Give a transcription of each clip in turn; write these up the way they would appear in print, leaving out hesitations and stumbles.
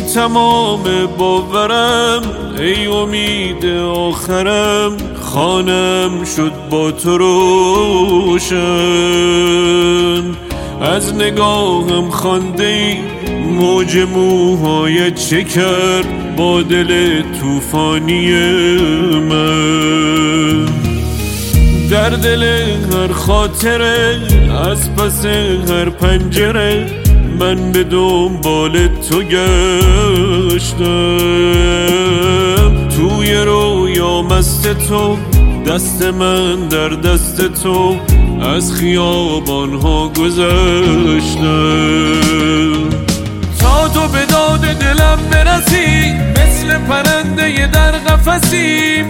تمام باورم ای امید آخرم، خانم شد با تو روشن. از نگاهم خانده ای موج موهای چه کرد با دل طوفانی من. در دل هر خاطره از پس هر پنجره من به دنبال تو گشتم. توی رویا مست تو، دست من در دست تو، از خیابانها گذشتم. تا تو به داد دلم برسی، مثل پرنده در قفسی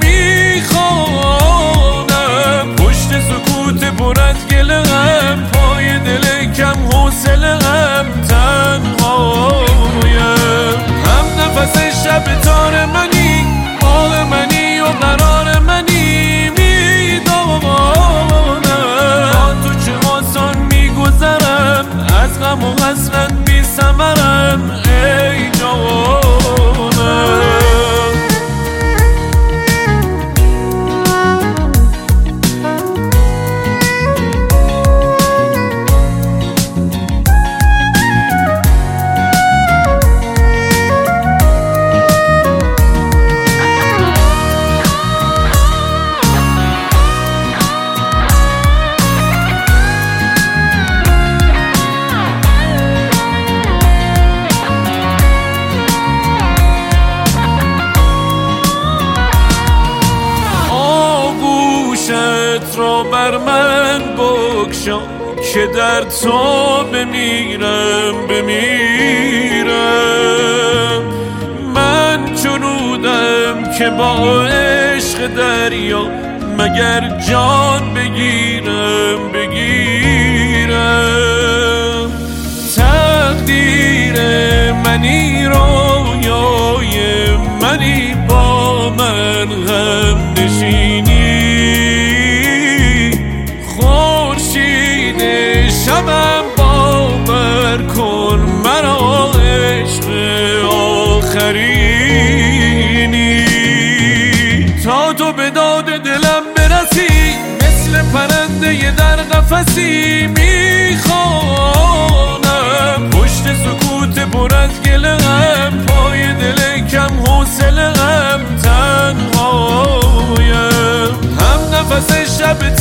میخوانم. پشت سکوت پر از گله غم، پای دل کم حوصله غم تنهایم. هم نفس شب تار منی، باغ منی و قرار منی، میدانم با تو چه آسان میگذرم، از غم و حسرت بی ثمرم ای جانم. را بر من بگشا که در تو بمیرم. من چنودم که با عشق دریا مگر جان بگیرم. تقدیر منی، رویای منی، با من غم نشینی. شبم باور کن مرا عشق آخرینی. تا تو به داد دلم برسی، مثل پرنده در قفسی میخوانم. پشت سکوت پر از گله غم، پای دل کم حوصله غم تنهایم. هم نفس شب